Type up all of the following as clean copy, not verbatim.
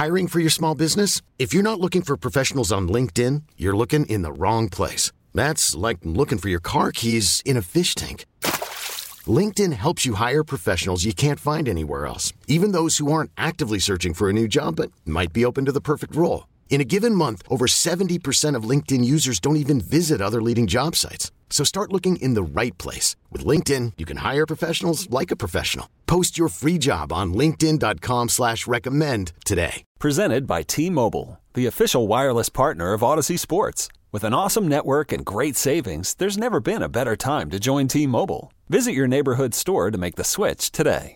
Hiring for your small business? If you're not looking for professionals on LinkedIn, you're looking in the wrong place. That's like looking for your car keys in a fish tank. LinkedIn helps you hire professionals you can't find anywhere else, even those who aren't actively searching for a new job but might be open to the perfect role. In a given month, over 70% of LinkedIn users don't even visit other leading job sites. So start looking in the right place. With LinkedIn, you can hire professionals like a professional. Post your free job on linkedin.com/recommend today. Presented by T-Mobile, the official wireless partner of Odyssey Sports. With an awesome network and great savings, there's never been a better time to join T-Mobile. Visit your neighborhood store to make the switch today.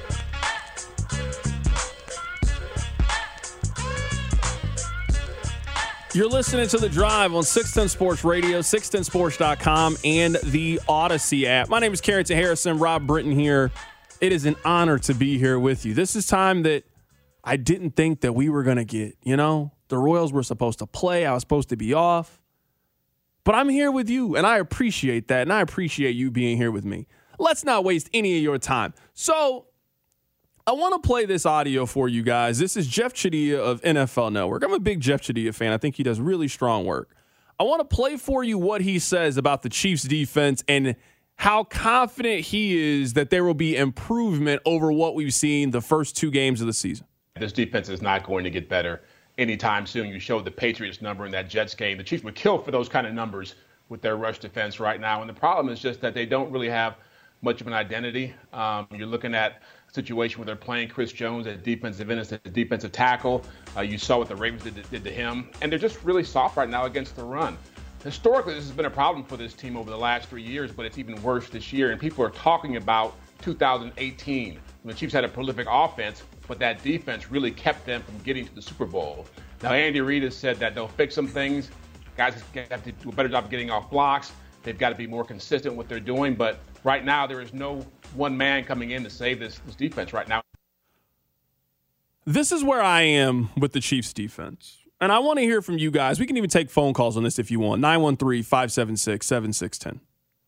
You're listening to The Drive on 610 Sports Radio, 610sports.com, and the Odyssey app. My name is Carrington Harrison. Rob Britton here. It is an honor to be here with you. This is time that I didn't think that we were going to get. You know, the Royals were supposed to play. I was supposed to be off. But I'm here with you, and I appreciate that, and I appreciate you being here with me. Let's not waste any of your time. So I want to play this audio for you guys. This is Jeff Chadiha of NFL Network. I'm a big Jeff Chadiha fan. I think he does really strong work. I want to play for you what he says about the Chiefs defense and how confident he is that there will be improvement over what we've seen the first two games of the season. This defense is not going to get better anytime soon. You showed the Patriots number in that Jets game. The Chiefs would kill for those kind of numbers with their rush defense right now. And the problem is just that they don't really have much of an identity. You're looking at a situation where they're playing Chris Jones at defensive end instead of defensive tackle. You saw what the Ravens did to him. And they're just really soft right now against the run. Historically, this has been a problem for this team over the last 3 years, but it's even worse this year. And people are talking about 2018, when the Chiefs had a prolific offense, but that defense really kept them from getting to the Super Bowl. Now, Andy Reid has said that they'll fix some things. Guys have to do a better job of getting off blocks. They've got to be more consistent with what they're doing. But right now, there is no one man coming in to save this defense right now. This is where I am with the Chiefs defense. And I want to hear from you guys. We can even take phone calls on this if you want. 913-576-7610.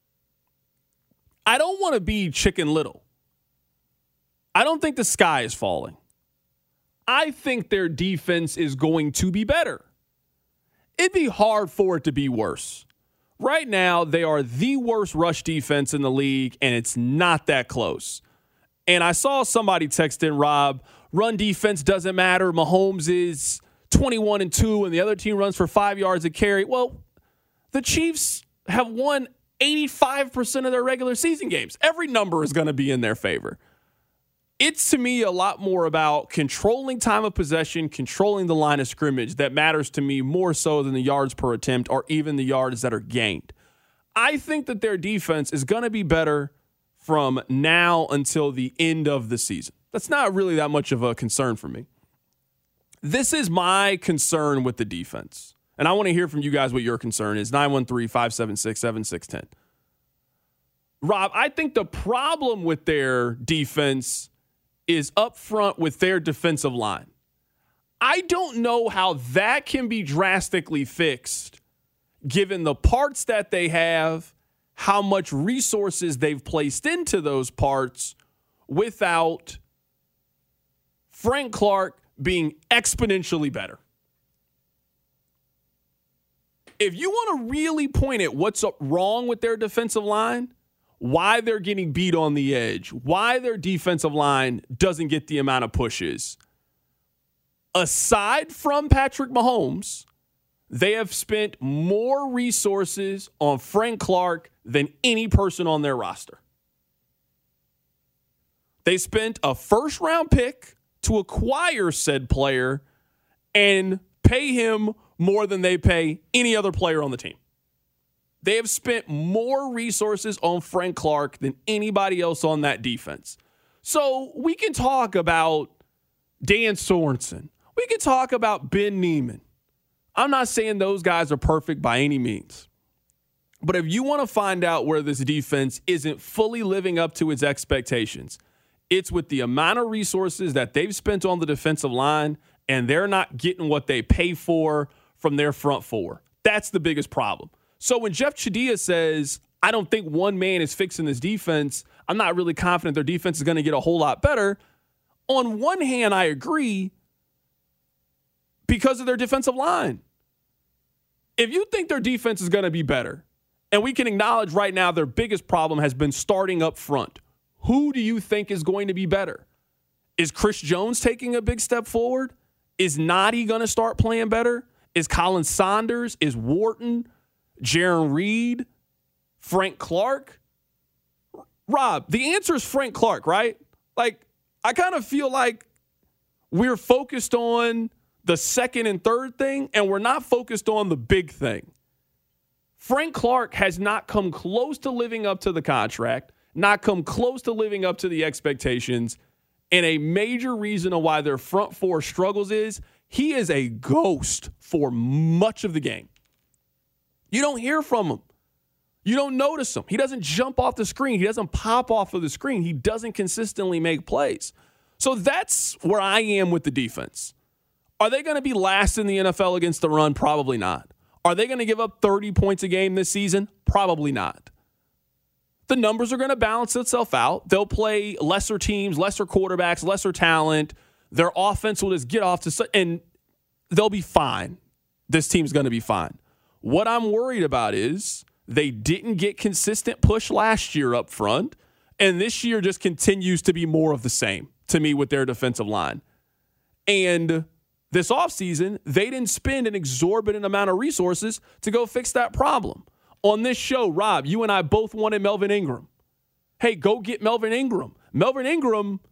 I don't want to be Chicken Little. I don't think the sky is falling. I think their defense is going to be better. It'd be hard for it to be worse. Right now, they are the worst rush defense in the league, and it's not that close. And I saw somebody text in, Rob, run defense doesn't matter. Mahomes is 21-2, and the other team runs for 5 yards a carry. Well, the Chiefs have won 85% of their regular season games. Every number is going to be in their favor. It's, to me, a lot more about controlling time of possession, controlling the line of scrimmage that matters to me more so than the yards per attempt or even the yards that are gained. I think that their defense is going to be better from now until the end of the season. That's not really that much of a concern for me. This is my concern with the defense. And I want to hear from you guys what your concern is. 913-576-7610. Rob, I think the problem with their defense is up front with their defensive line. I don't know how that can be drastically fixed given the parts that they have, how much resources they've placed into those parts without Frank Clark being exponentially better. If you want to really point at what's wrong with their defensive line, why they're getting beat on the edge, why their defensive line doesn't get the amount of pushes, aside from Patrick Mahomes, they have spent more resources on Frank Clark than any person on their roster. They spent a first-round pick to acquire said player and pay him more than they pay any other player on the team. They have spent more resources on Frank Clark than anybody else on that defense. So we can talk about Dan Sorensen. We can talk about Ben Neiman. I'm not saying those guys are perfect by any means. But if you want to find out where this defense isn't fully living up to its expectations, it's with the amount of resources that they've spent on the defensive line, and they're not getting what they pay for from their front four. That's the biggest problem. So when Jeff Chadiha says, I don't think one man is fixing this defense, I'm not really confident their defense is going to get a whole lot better. On one hand, I agree. because of their defensive line. If you think their defense is going to be better, and we can acknowledge right now their biggest problem has been starting up front, who do you think is going to be better? Is Chris Jones taking a big step forward? Is Noddy going to start playing better? Is Colin Saunders? Is Wharton? Jaron Reed? Frank Clark? Rob, the answer is Frank Clark, right? Like, I kind of feel like we're focused on the second and third thing, and we're not focused on the big thing. Frank Clark has not come close to living up to the contract, not come close to living up to the expectations, and a major reason of why their front four struggles is he is a ghost for much of the game. You don't hear from him. You don't notice him. He doesn't jump off the screen. He doesn't pop off of the screen. He doesn't consistently make plays. So that's where I am with the defense. Are they going to be last in the NFL against the run? Probably not. Are they going to give up 30 points a game this season? Probably not. The numbers are going to balance itself out. They'll play lesser teams, lesser quarterbacks, lesser talent. Their offense will just get off to and they'll be fine. This team's going to be fine. What I'm worried about is they didn't get consistent push last year up front, and this year just continues to be more of the same to me with their defensive line. And this offseason, they didn't spend an exorbitant amount of resources to go fix that problem. On this show, Rob, you and I both wanted Melvin Ingram. Hey, go get Melvin Ingram. Melvin Ingram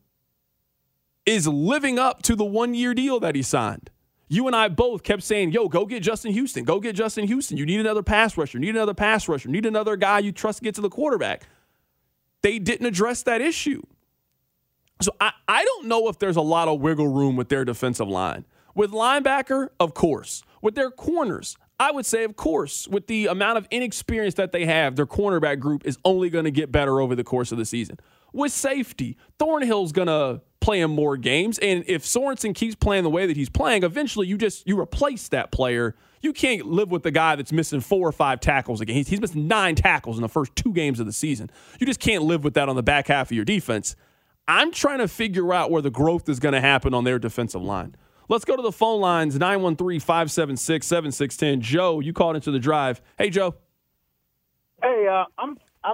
is living up to the one-year deal that he signed. You and I both kept saying, yo, go get Justin Houston. Go get Justin Houston. You need another pass rusher. You need another pass rusher. You need another guy you trust to get to the quarterback. They didn't address that issue. So I don't know if there's a lot of wiggle room with their defensive line. With linebacker, of course. With their corners, I would say, of course. With the amount of inexperience that they have, their cornerback group is only going to get better over the course of the season. With safety, Thornhill's going to play in more games, and if Sorensen keeps playing the way that he's playing, eventually you replace that player. You can't live with the guy that's missing 4 or 5 tackles a game. He's missed 9 tackles in the first 2 games of the season. You just can't live with that on the back half of your defense. I'm trying to figure out where the growth is going to happen on their defensive line. Let's go to the phone lines, 913-576-7610. Joe, you called into the drive. Hey, Joe. Hey, I'm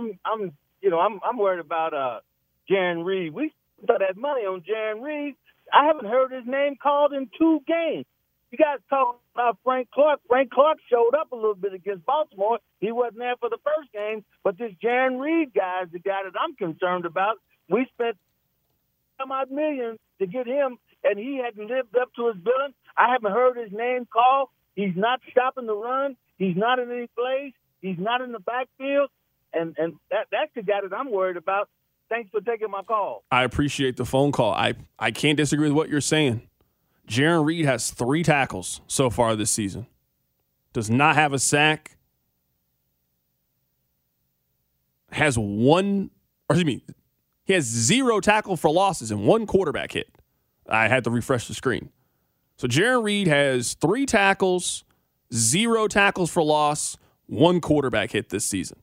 worried about Jaron Reed. We put that money on Jaron Reed. I haven't heard his name called in 2 games. You guys talk about Frank Clark. Frank Clark showed up a little bit against Baltimore. He wasn't there for the first game, but this Jaron Reed guy is the guy that I'm concerned about. We spent some odd millions to get him, and he hadn't lived up to his billing. I haven't heard his name called. He's not stopping the run. He's not in any plays. He's not in the backfield, and that's the guy that I'm worried about. Thanks for taking my call. I appreciate the phone call. I can't disagree with what you're saying. Jaron Reed has 3 tackles so far this season. Does not have a sack. He has 0 tackle for losses and 1 quarterback hit. I had to refresh the screen. So Jaron Reed has 3 tackles, 0 tackles for loss, 1 quarterback hit this season.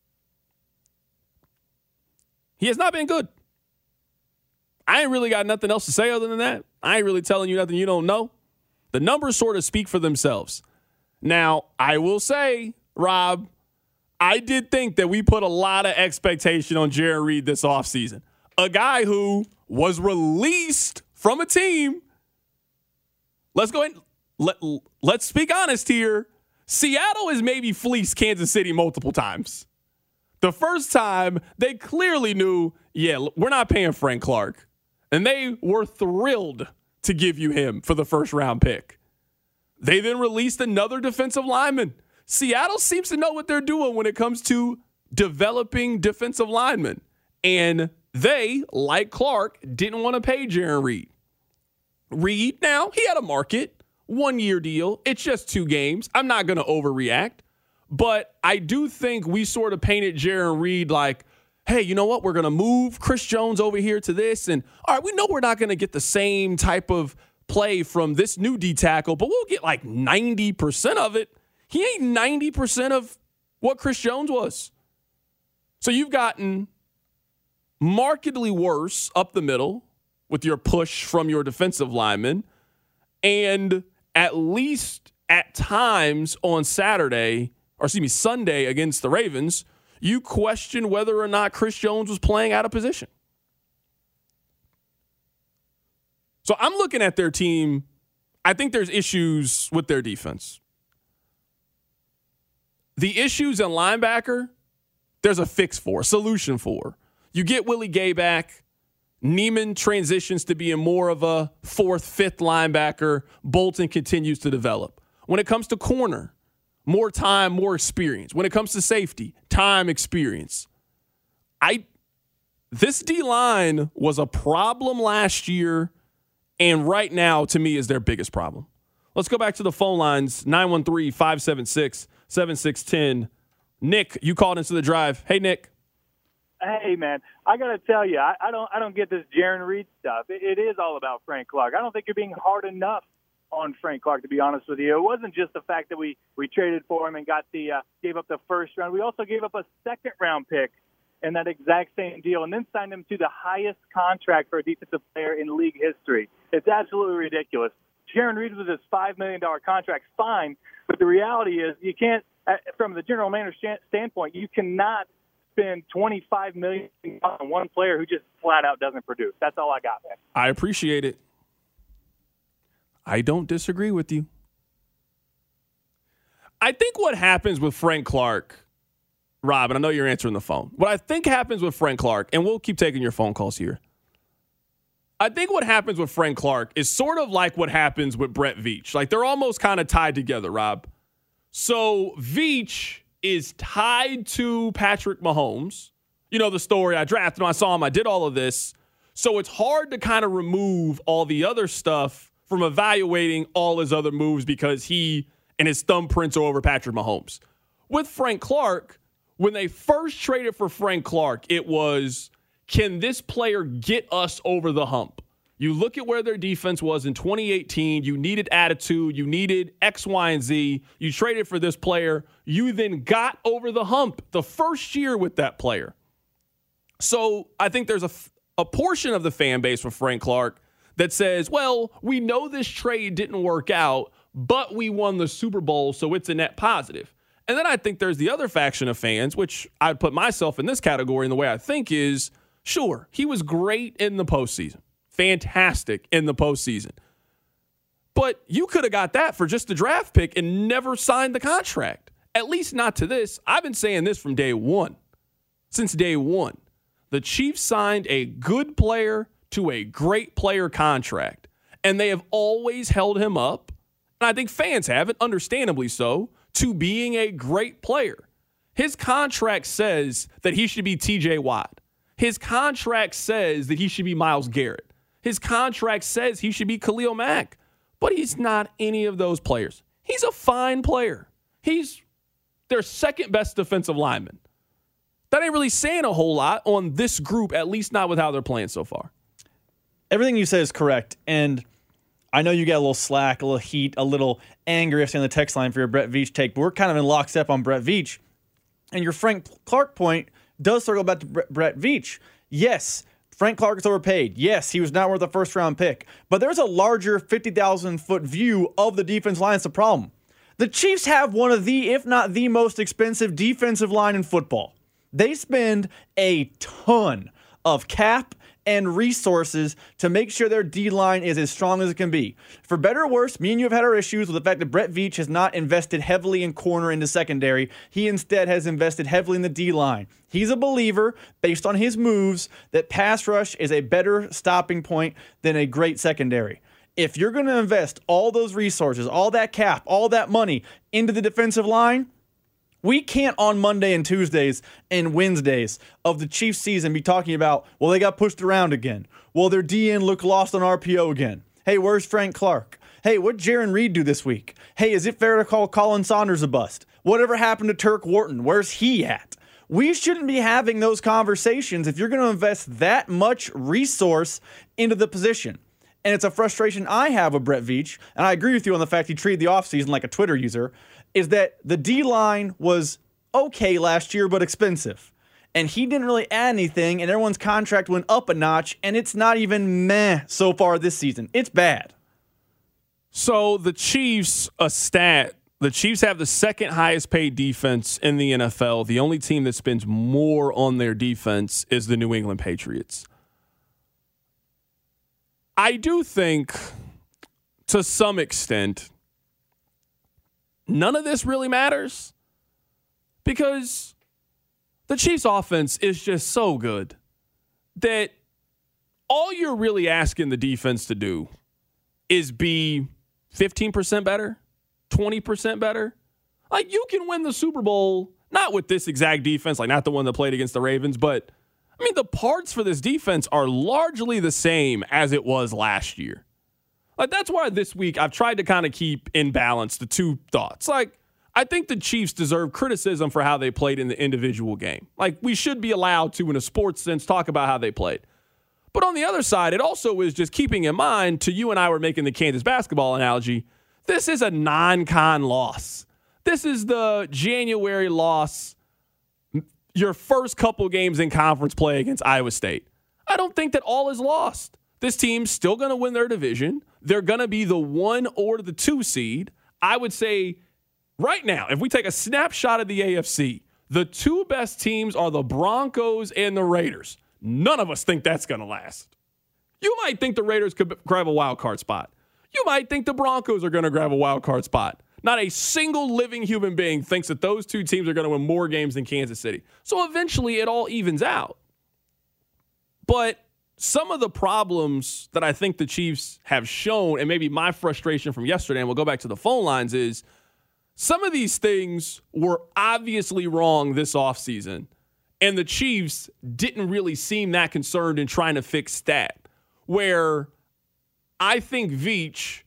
He has not been good. I ain't really got nothing else to say other than that. I ain't really telling you nothing you don't know. The numbers sort of speak for themselves. Now, I will say, Rob, I did think that we put a lot of expectation on Jaron Reed this offseason. A guy who was released from a team. Let's go ahead. Let's speak honest here. Seattle has maybe fleeced Kansas City multiple times. The first time, they clearly knew, we're not paying Frank Clark. And they were thrilled to give you him for the first-round pick. They then released another defensive lineman. Seattle seems to know what they're doing when it comes to developing defensive linemen. And they, like Clark, didn't want to pay Jaron Reed. Reed, now, he had a market, 1-year deal. It's just 2 games. I'm not going to overreact. But I do think we sort of painted Jaron Reed like, hey, you know what? We're going to move Chris Jones over here to this. And, all right, we know we're not going to get the same type of play from this new D tackle, but we'll get like 90% of it. He ain't 90% of what Chris Jones was. So you've gotten markedly worse up the middle with your push from your defensive lineman. And at least at times on Sunday against the Ravens, you question whether or not Chris Jones was playing out of position. So I'm looking at their team. I think there's issues with their defense. The issues in linebacker, there's a fix for, a solution for. You get Willie Gay back. Neiman transitions to being more of a fourth, fifth linebacker. Bolton continues to develop. When it comes to corner, more time, more experience. When it comes to safety, time, experience. This D-line was a problem last year, and right now, to me, is their biggest problem. Let's go back to the phone lines, 913-576-7610. Nick, you called into the drive. Hey, Nick. Hey, man, I got to tell you, I don't get this Jarran Reed stuff. It is all about Frank Clark. I don't think you're being hard enough on Frank Clark, to be honest with you. It wasn't just the fact that we traded for him and got gave up the first round. We also gave up a second-round pick in that exact same deal and then signed him to the highest contract for a defensive player in league history. It's absolutely ridiculous. Jarran Reed with his $5 million contract, fine, but the reality is you can't, from the general manager standpoint, you cannot spend $25 million on one player who just flat out doesn't produce. That's all I got, man. I appreciate it. I don't disagree with you. I think what happens with Frank Clark, Rob, and I know you're answering the phone. What I think happens with Frank Clark, and we'll keep taking your phone calls here. I think what happens with Frank Clark is sort of like what happens with Brett Veach. Like they're almost kind of tied together, Rob. So Veach is tied to Patrick Mahomes. You know the story. I drafted him. I saw him. I did all of this. So it's hard to kind of remove all the other stuff from evaluating all his other moves because he and his thumbprints are over Patrick Mahomes. With Frank Clark, when they first traded for Frank Clark, it was, can this player get us over the hump? You look at where their defense was in 2018. You needed attitude. You needed X, Y, and Z. You traded for this player. You then got over the hump the first year with that player. So I think there's a portion of the fan base for Frank Clark that says, well, we know this trade didn't work out, but we won the Super Bowl, so it's a net positive. And then I think there's the other faction of fans, which I'd put myself in this category, and the way I think is, sure, he was great in the postseason. Fantastic in the postseason. But you could have got that for just the draft pick and never signed the contract. At least not to this. I've been saying this from day one. Since day one. The Chiefs signed a good player to a great player contract. And they have always held him up, and I think fans have it, understandably so, to being a great player. His contract says that he should be TJ Watt. His contract says that he should be Myles Garrett. His contract says he should be Khalil Mack, but he's not any of those players. He's a fine player. He's their second best defensive lineman. That ain't really saying a whole lot on this group, at least not with how they're playing so far. Everything you say is correct, and I know you get a little slack, a little heat, a little anger yesterday on the text line for your Brett Veach take, but we're kind of in lockstep on Brett Veach. And your Frank Clark point does circle back to Brett Veach. Yes, Frank Clark is overpaid. Yes, he was not worth a first-round pick. But there's a larger 50,000-foot view of the defense line. It's a problem. The Chiefs have one of the, if not the most expensive defensive line in football. They spend a ton of cap and resources to make sure their D-line is as strong as it can be. For better or worse, me and you have had our issues with the fact that Brett Veach has not invested heavily in corner into secondary. He instead has invested heavily in the D-line. He's a believer, based on his moves, that pass rush is a better stopping point than a great secondary. If you're going to invest all those resources, all that cap, all that money into the defensive line, we can't on Monday and Tuesdays and Wednesdays of the Chiefs season be talking about, well, they got pushed around again. Well, their DN looked lost on RPO again. Hey, where's Frank Clark? Hey, what'd Jarran Reed do this week? Hey, is it fair to call Colin Saunders a bust? Whatever happened to Turk Wharton? Where's he at? We shouldn't be having those conversations if you're going to invest that much resource into the position. And it's a frustration I have with Brett Veach, and I agree with you on the fact he treated the offseason like a Twitter user, is that the D-line was okay last year but expensive. And he didn't really add anything, and everyone's contract went up a notch, and it's not even meh so far this season. It's bad. So the Chiefs, a stat, the Chiefs have the second highest paid defense in the NFL. The only team that spends more on their defense is the New England Patriots. I do think, to some extent, none of this really matters because the Chiefs' offense is just so good that all you're really asking the defense to do is be 15% better, 20% better. Like, you can win the Super Bowl, not with this exact defense, like not the one that played against the Ravens, but I mean, the parts for this defense are largely the same as it was last year. Like, that's why this week I've tried to kind of keep in balance the two thoughts. Like, I think the Chiefs deserve criticism for how they played in the individual game. Like, we should be allowed to, in a sports sense, talk about how they played. But on the other side, it also is just keeping in mind, to you and I were making the Kansas basketball analogy, this is a non-con loss. This is the January loss, your first couple games in conference play against Iowa State. I don't think that all is lost. This team's still going to win their division. They're going to be the 1 or the 2 seed. I would say right now, if we take a snapshot of the AFC, the 2 best teams are the Broncos and the Raiders. None of us think that's going to last. You might think the Raiders could grab a wild card spot. You might think the Broncos are going to grab a wild card spot. Not a single living human being thinks that those 2 teams are going to win more games than Kansas City. So eventually it all evens out. But some of the problems that I think the Chiefs have shown, and maybe my frustration from yesterday, and we'll go back to the phone lines, is some of these things were obviously wrong this offseason, and the Chiefs didn't really seem that concerned in trying to fix that. Where I think Veach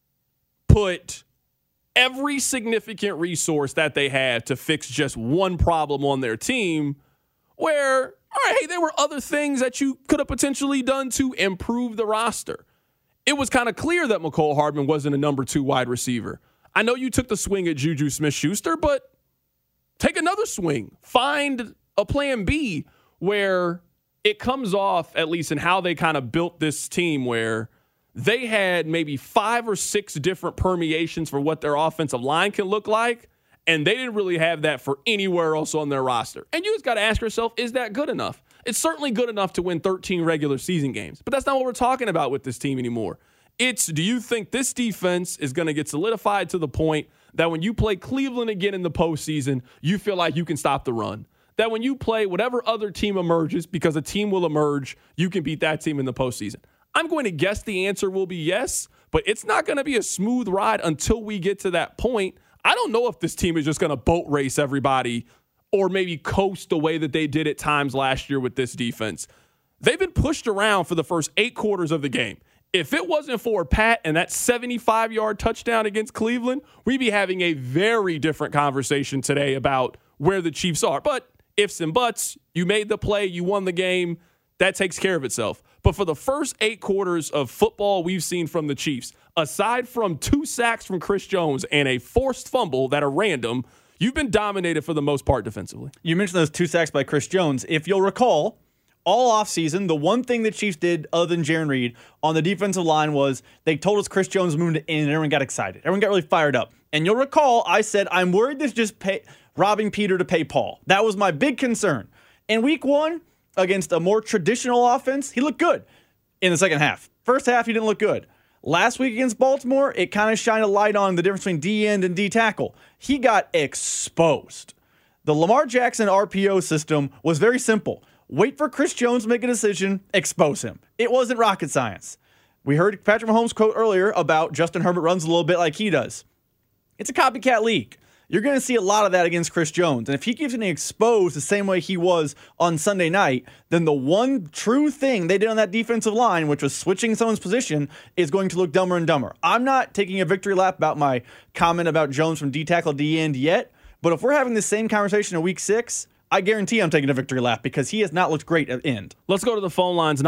put every significant resource that they had to fix just one problem on their team, where, all right, hey, there were other things that you could have potentially done to improve the roster. It was kind of clear that Mecole Hardman wasn't a number 2 wide receiver. I know you took the swing at Juju Smith-Schuster, but take another swing. Find a plan B where it comes off, at least in how they kind of built this team, where they had maybe 5 or 6 different permeations for what their offensive line can look like, and they didn't really have that for anywhere else on their roster. And you just got to ask yourself, is that good enough? It's certainly good enough to win 13 regular season games, but that's not what we're talking about with this team anymore. It's, do you think this defense is going to get solidified to the point that when you play Cleveland again in the postseason, you feel like you can stop the run? That when you play whatever other team emerges, because a team will emerge, you can beat that team in the postseason? I'm going to guess the answer will be yes, but it's not going to be a smooth ride until we get to that point. I don't know if this team is just going to boat race everybody or maybe coast the way that they did at times last year with this defense. They've been pushed around for the first 8 quarters of the game. If it wasn't for Pat and that 75-yard touchdown against Cleveland, we'd be having a very different conversation today about where the Chiefs are. But ifs and buts, you made the play, you won the game, that takes care of itself. But for the first 8 quarters of football we've seen from the Chiefs, aside from 2 sacks from Chris Jones and a forced fumble that are random, you've been dominated for the most part defensively. You mentioned those 2 sacks by Chris Jones. If you'll recall, all offseason, the one thing the Chiefs did other than Jarran Reed on the defensive line was they told us Chris Jones moved in and everyone got excited. Everyone got really fired up. And you'll recall I said, I'm worried this just robbing Peter to pay Paul. That was my big concern. In week 1, against a more traditional offense, he looked good in the second half. First half, he didn't look good. Last week against Baltimore, it kind of shined a light on the difference between D-end and D-tackle. He got exposed. The Lamar Jackson RPO system was very simple. Wait for Chris Jones to make a decision, expose him. It wasn't rocket science. We heard Patrick Mahomes' quote earlier about Justin Herbert runs a little bit like he does. It's a copycat league. You're going to see a lot of that against Chris Jones. And if he keeps getting exposed the same way he was on Sunday night, then the one true thing they did on that defensive line, which was switching someone's position, is going to look dumber and dumber. I'm not taking a victory lap about my comment about Jones from D-tackle D-end yet, but if we're having the same conversation in week 6, I guarantee I'm taking a victory lap because he has not looked great at end. Let's go to the phone lines,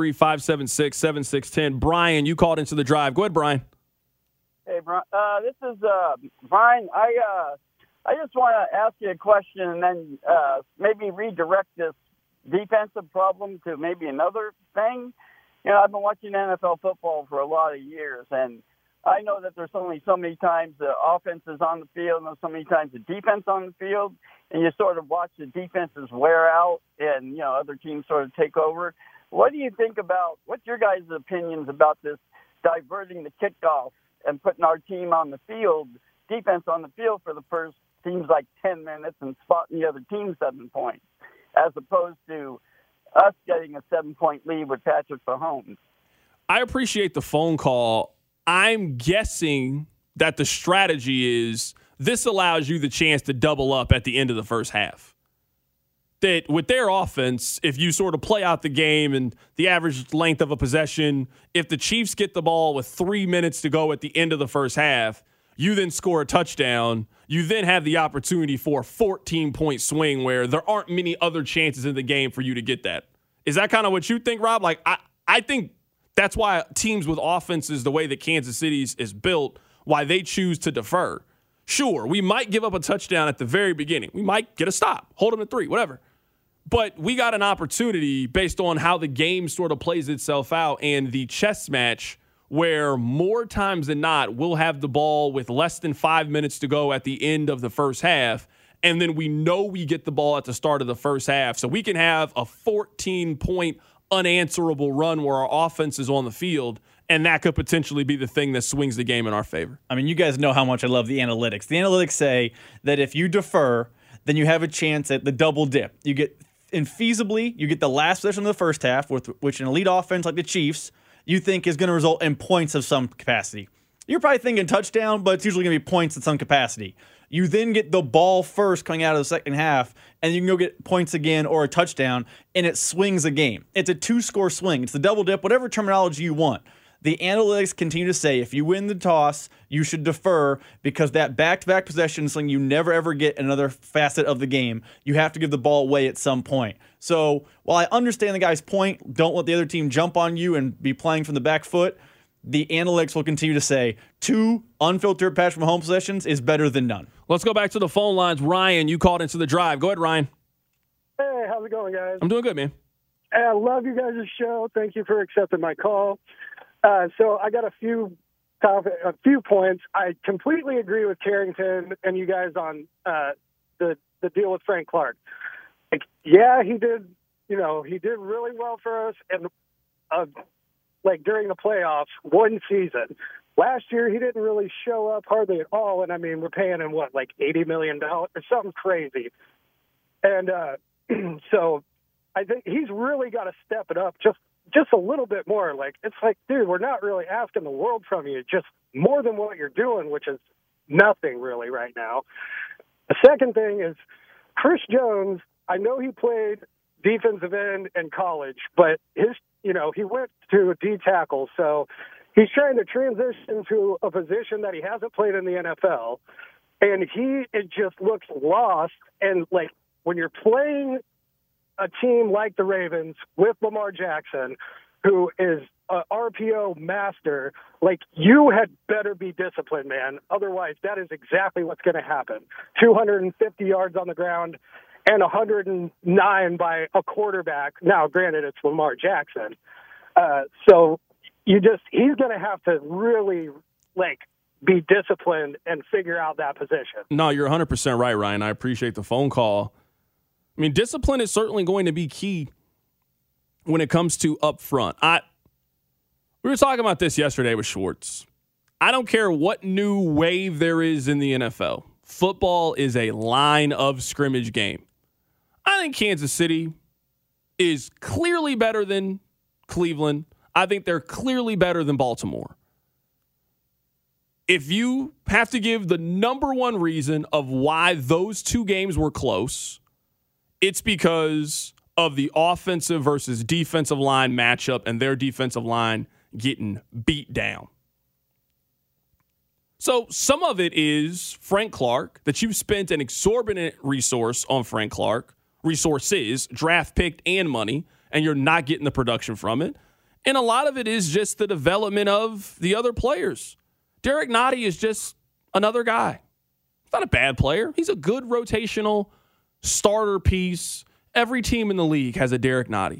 913-576-7610. Brian, you called into the drive. Go ahead, Brian. Hey, Brian. This is Brian. I just want to ask you a question and then maybe redirect this defensive problem to maybe another thing. You know, I've been watching NFL football for a lot of years, and I know that there's only so many times the offense is on the field and so many times the defense on the field, and you sort of watch the defenses wear out and, other teams sort of take over. What do you think about, what's your guys' opinions about this diverting the kickoff and putting our team on the field, defense on the field for the first seems like 10 minutes and spotting the other team 7 points, as opposed to us getting a 7-point lead with Patrick Mahomes? I appreciate the phone call. I'm guessing that the strategy is this allows you the chance to double up at the end of the first half. That with their offense, if you sort of play out the game and the average length of a possession, if the Chiefs get the ball with 3 minutes to go at the end of the first half, you then score a touchdown. You then have the opportunity for a 14-point swing where there aren't many other chances in the game for you to get that. Is that kind of what you think, Rob? Like, I think that's why teams with offenses the way that Kansas City's is built, why they choose to defer. Sure, we might give up a touchdown at the very beginning. We might get a stop, hold them at 3, whatever. But we got an opportunity based on how the game sort of plays itself out and the chess match where more times than not we'll have the ball with less than 5 minutes to go at the end of the first half, and then we know we get the ball at the start of the first half. So we can have a 14-point unanswerable run where our offense is on the field, and that could potentially be the thing that swings the game in our favor. I mean, you guys know how much I love the analytics. The analytics say that if you defer, then you have a chance at the double dip. You get infeasibly, you get the last possession of the first half, which an elite offense like the Chiefs you think is going to result in points of some capacity. You're probably thinking touchdown, but it's usually going to be points in some capacity. You then get the ball first coming out of the second half, and you can go get points again or a touchdown, and it swings a game. It's a 2-score swing. It's the double dip, whatever terminology you want. The analytics continue to say if you win the toss, you should defer because that back-to-back possession is something you never, ever get another facet of the game. You have to give the ball away at some point. So while I understand the guy's point, don't let the other team jump on you and be playing from the back foot, the analytics will continue to say 2 unfiltered Patrick Mahomes possessions is better than none. Let's go back to the phone lines. Ryan, you called into the drive. Go ahead, Ryan. Hey, how's it going, guys? I'm doing good, man. Hey, I love you guys' show. Thank you for accepting my call. So I got a few points. I completely agree with Carrington and you guys on the deal with Frank Clark. Like, yeah, he did really well for us, and during the playoffs, one season. Last year, he didn't really show up hardly at all, and I mean, we're paying him $80 million or something crazy, and so I think he's really got to step it up just a little bit more. It's like, dude, we're not really asking the world from you, just more than what you're doing, which is nothing really right now. The second thing is Chris Jones. I know he played defensive end in college, but he went to a D tackle, so he's trying to transition to a position that he hasn't played in the NFL, and it just looks lost. And when you're playing a team like the Ravens with Lamar Jackson, who is an RPO master, you had better be disciplined, man. Otherwise, that is exactly what's going to happen. 250 yards on the ground and 109 by a quarterback. Now, granted, it's Lamar Jackson. So he's going to have to really, be disciplined and figure out that position. No, you're 100% right, Ryan. I appreciate the phone call. I mean, discipline is certainly going to be key when it comes to up front. We were talking about this yesterday with Schwartz. I don't care what new wave there is in the NFL. Football is a line of scrimmage game. I think Kansas City is clearly better than Cleveland. I think they're clearly better than Baltimore. If you have to give the number one reason of why those two games were close, it's because of the offensive versus defensive line matchup and their defensive line getting beat down. So some of it is Frank Clark, that you've spent an exorbitant resource on Frank Clark, resources, draft pick and money, and you're not getting the production from it. And a lot of it is just the development of the other players. Derek Nottie is just another guy. He's not a bad player. He's a good rotational starter piece. Every team in the league has a Derek Nottie.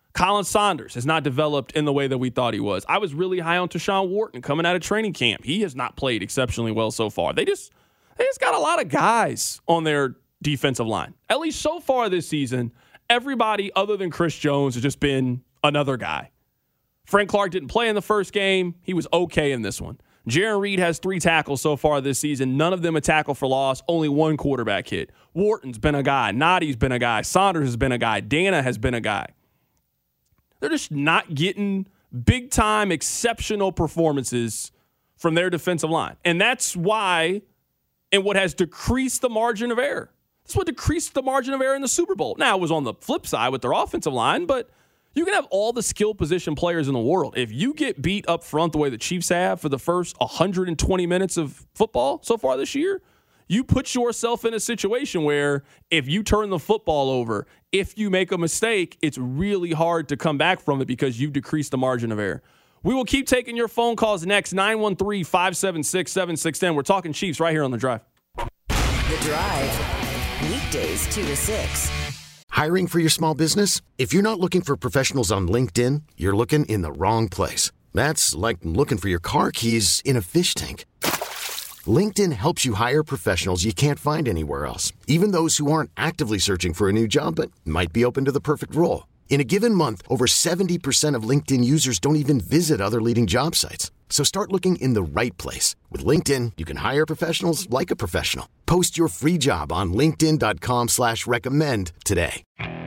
Colin Saunders has not developed in the way that we thought he was. I was really high on Tershawn Wharton coming out of training camp. He has not played exceptionally well so far. They just got a lot of guys on their defensive line. At least so far this season, everybody other than Chris Jones has just been another guy. Frank Clark didn't play in the first game. He was okay in this one. Jarran Reed has 3 tackles so far this season. None of them a tackle for loss. Only 1 quarterback hit. Wharton's been a guy. Nadi's been a guy. Saunders has been a guy. Dana has been a guy. They're just not getting big-time, exceptional performances from their defensive line. And that's why, and what has decreased the margin of error. That's what decreased the margin of error in the Super Bowl. Now, it was on the flip side with their offensive line, but you can have all the skill position players in the world. If you get beat up front the way the Chiefs have for the first 120 minutes of football so far this year, you put yourself in a situation where if you turn the football over, if you make a mistake, it's really hard to come back from it because you've decreased the margin of error. We will keep taking your phone calls next, 913-576-7610. We're talking Chiefs right here on The Drive. The Drive, weekdays 2 to 6. Hiring for your small business? If you're not looking for professionals on LinkedIn, you're looking in the wrong place. That's like looking for your car keys in a fish tank. LinkedIn helps you hire professionals you can't find anywhere else, even those who aren't actively searching for a new job but might be open to the perfect role. In a given month, over 70% of LinkedIn users don't even visit other leading job sites. So start looking in the right place. With LinkedIn, you can hire professionals like a professional. Post your free job on linkedin.com/recommend today.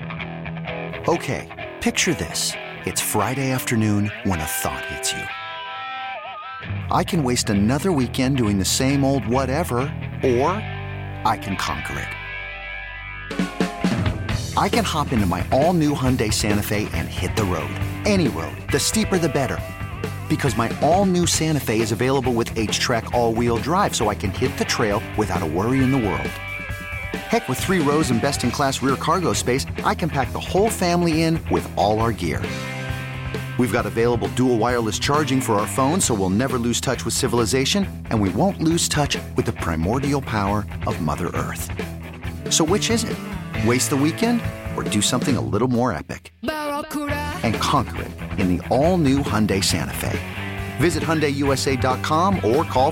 Okay, picture this. It's Friday afternoon when a thought hits you. I can waste another weekend doing the same old whatever, or I can conquer it. I can hop into my all-new Hyundai Santa Fe and hit the road. Any road. The steeper, the better. Because my all-new Santa Fe is available with H-Track all-wheel drive, so I can hit the trail without a worry in the world. Heck, with 3 rows and best-in-class rear cargo space, I can pack the whole family in with all our gear. We've got available dual wireless charging for our phones, so we'll never lose touch with civilization, and we won't lose touch with the primordial power of Mother Earth. So which is it? Waste the weekend or do something a little more epic? And conquer it in the all-new Hyundai Santa Fe. Visit HyundaiUSA.com or call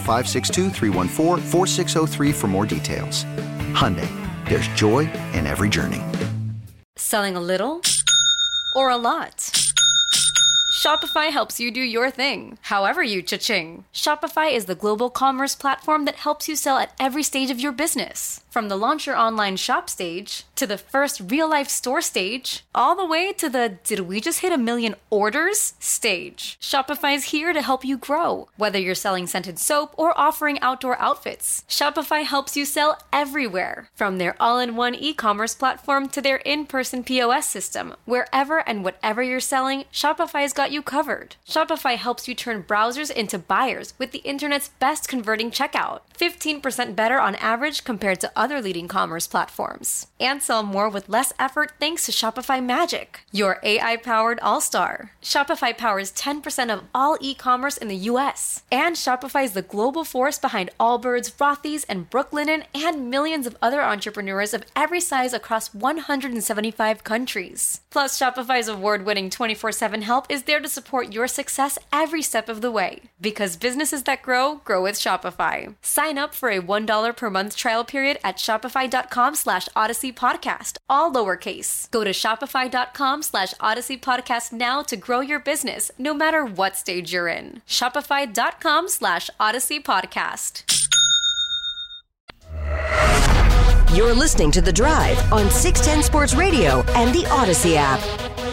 562-314-4603 for more details. Hyundai, there's joy in every journey. Selling a little or a lot? Shopify helps you do your thing, however you cha-ching. Shopify is the global commerce platform that helps you sell at every stage of your business. From the launch your online shop stage, to the first real-life store stage, all the way to the did we just hit 1 million orders stage. Shopify's here to help you grow. Whether you're selling scented soap or offering outdoor outfits, Shopify helps you sell everywhere. From their all-in-one e-commerce platform to their in-person POS system, wherever and whatever you're selling, Shopify's got you covered. Shopify helps you turn browsers into buyers with the internet's best converting checkout. 15% better on average compared to other leading commerce platforms. And sell more with less effort thanks to Shopify Magic, your AI-powered all-star. Shopify powers 10% of all e-commerce in the U.S. And Shopify is the global force behind Allbirds, Rothy's, and Brooklinen, and millions of other entrepreneurs of every size across 175 countries. Plus, Shopify's award-winning 24/7 help is there to support your success every step of the way. Because businesses that grow, grow with Shopify. Sign up for a $1 per month trial period at shopify.com/Odyssey Podcast, all lowercase. Go to shopify.com/Odyssey Podcast now to grow your business, no matter what stage you're in. Shopify.com/Odyssey Podcast. You're listening to The Drive on 610 Sports Radio and the Odyssey app.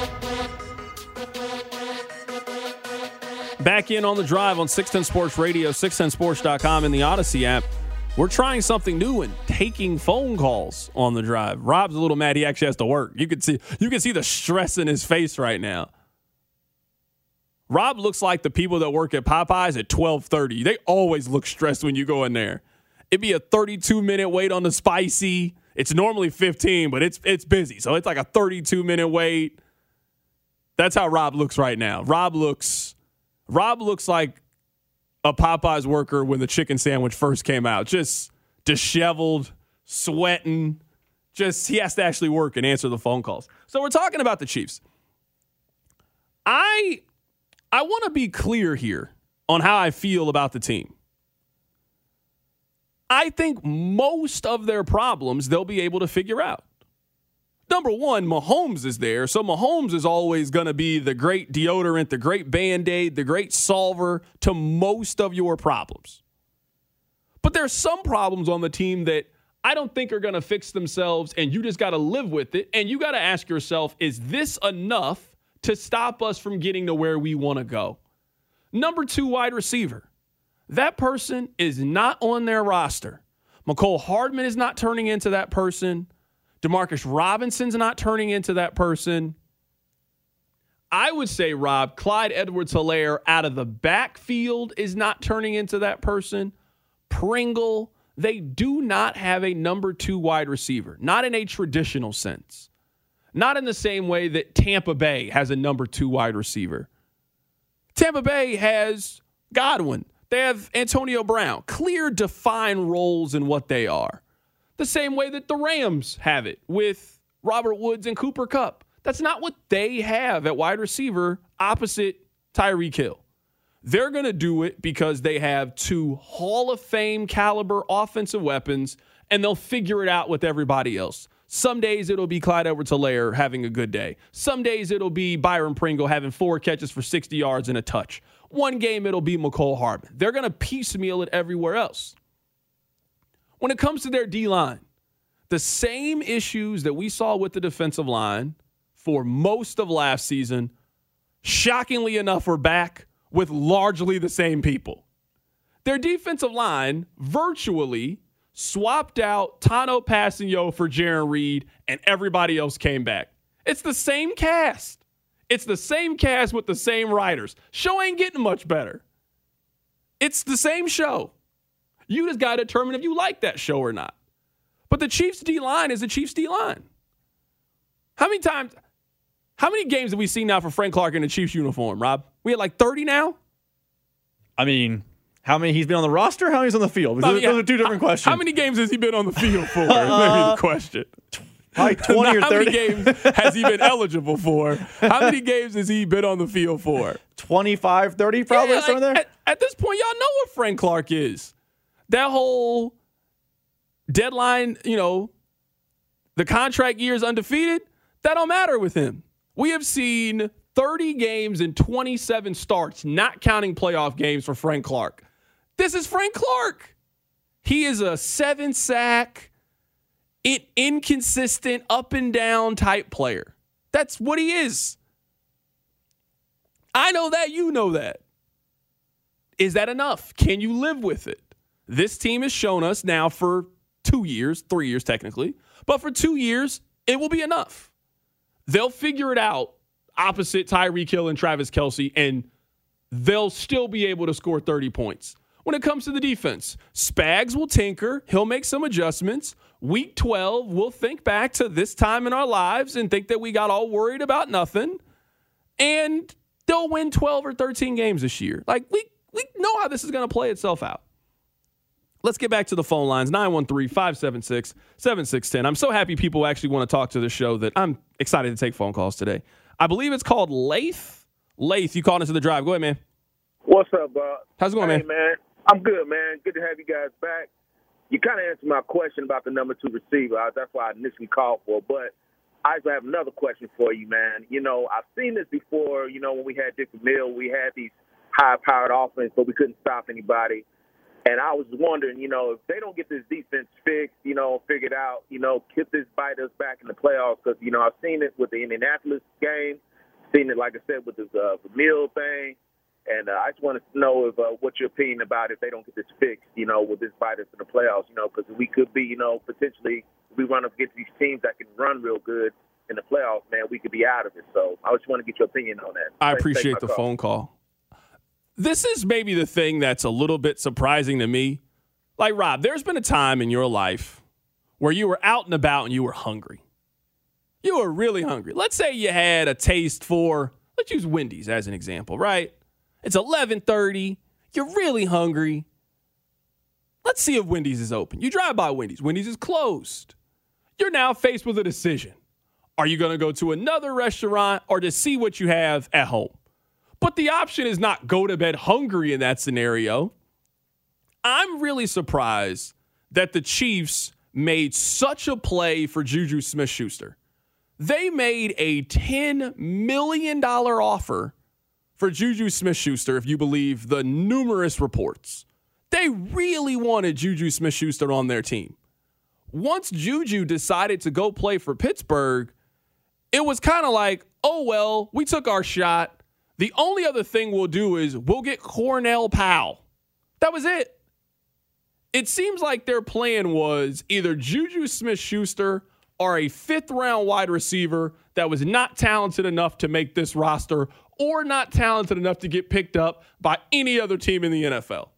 Back in on The Drive on 610 Sports Radio, 610sports.com, and the Odyssey app. We're trying something new and taking phone calls on The Drive. Rob's a little mad he actually has to work. You can see the stress in his face right now. Rob looks like the people that work at Popeyes at 12:30. They always look stressed when you go in there. It'd be a 32-minute wait on the spicy. It's normally 15, but it's busy. So it's like a 32-minute wait. That's how Rob looks right now. Rob looks like a Popeyes worker when the chicken sandwich first came out. Just disheveled, sweating. He has to actually work and answer the phone calls. So we're talking about the Chiefs. I want to be clear here on how I feel about the team. I think most of their problems they'll be able to figure out. Number one, Mahomes is there, so Mahomes is always going to be the great deodorant, the great Band-Aid, the great solver to most of your problems. But there's some problems on the team that I don't think are going to fix themselves, and you just got to live with it, and you got to ask yourself, is this enough to stop us from getting to where we want to go? Number 2 wide receiver. That person is not on their roster. Mecole Hardman is not turning into that person. Demarcus Robinson's not turning into that person. I would say, Rob, Clyde Edwards-Helaire out of the backfield is not turning into that person. Pringle, they do not have a number 2 wide receiver, not in a traditional sense. Not in the same way that Tampa Bay has a number 2 wide receiver. Tampa Bay has Godwin. They have Antonio Brown. Clear, defined roles in what they are. The same way that the Rams have it with Robert Woods and Cooper Kupp. That's not what they have at wide receiver opposite Tyreek Hill. They're going to do it because they have 2 Hall of Fame caliber offensive weapons, and they'll figure it out with everybody else. Some days it'll be Clyde Edwards-Helaire having a good day. Some days it'll be Byron Pringle having 4 catches for 60 yards and a touch. One game it'll be Mecole Hardman. They're going to piecemeal it everywhere else. When it comes to their D-line, the same issues that we saw with the defensive line for most of last season, shockingly enough, are back with largely the same people. Their defensive line virtually swapped out Tano Passanio for Jarran Reed, and everybody else came back. It's the same cast. It's the same cast with the same writers. Show ain't getting much better. It's the same show. You just got to determine if you like that show or not. But the Chiefs' D-line is the Chiefs' D-line. How many games have we seen now for Frank Clark in the Chiefs uniform, Rob? We had like 30 now? I mean, how many he's been on the roster? How many's on the field? Those are 2 different questions. How many games has he been on the field for? Maybe the question. Probably 20 or 30. How many games has he been eligible for? How many games has he been on the field for? 25, 30 probably, yeah, somewhere there? At this point, y'all know what Frank Clark is. That whole deadline, the contract year is undefeated, that don't matter with him. We have seen 30 games and 27 starts, not counting playoff games for Frank Clark. This is Frank Clark. He is a 7-sack, inconsistent, up and down type player. That's what he is. I know that. You know that. Is that enough? Can you live with it? This team has shown us now for 2 years, 3 years technically, but for 2 years, it will be enough. They'll figure it out opposite Tyreek Hill and Travis Kelce, and they'll still be able to score 30 points. When it comes to the defense, Spags will tinker. He'll make some adjustments. Week 12, we'll think back to this time in our lives and think that we got all worried about nothing, and they'll win 12 or 13 games this year. Like, we know how this is going to play itself out. Let's get back to the phone lines, 913-576-7610. I'm so happy people actually want to talk to the show that I'm excited to take phone calls today. I believe it's called Lath. Lath, you called into the drive. Go ahead, man. What's up, Bob? How's it going, man? I'm good, man. Good to have you guys back. You kind of answered my question about the number 2 receiver. That's why I initially called for. But I also have another question for you, man. I've seen this before. When we had Dick Vermeil, we had these high-powered offense, but we couldn't stop anybody. And I was wondering, if they don't get this defense fixed, figured out, could this bite us back in the playoffs? Because, I've seen it with the Indianapolis game, seen it, like I said, with this Vermeil thing. And I just wanted to know what's your opinion about if they don't get this fixed, will this bite us in the playoffs? Because we could be, potentially, if we run up against these teams that can run real good in the playoffs, man, we could be out of it. So I just want to get your opinion on that. I appreciate the phone call. This is maybe the thing that's a little bit surprising to me. Like, Rob, there's been a time in your life where you were out and about and you were hungry. You were really hungry. Let's say you had a taste for, let's use Wendy's as an example, right? It's 11:30. You're really hungry. Let's see if Wendy's is open. You drive by Wendy's. Wendy's is closed. You're now faced with a decision. Are you going to go to another restaurant or just see what you have at home? But the option is not go to bed hungry in that scenario. I'm really surprised that the Chiefs made such a play for Juju Smith-Schuster. They made a $10 million offer for Juju Smith-Schuster, if you believe the numerous reports. They really wanted Juju Smith-Schuster on their team. Once Juju decided to go play for Pittsburgh, it was kind of like, oh, well, we took our shot. The only other thing we'll do is we'll get Cornell Powell. That was it. It seems like their plan was either Juju Smith-Schuster or a fifth-round wide receiver that was not talented enough to make this roster or not talented enough to get picked up by any other team in the NFL.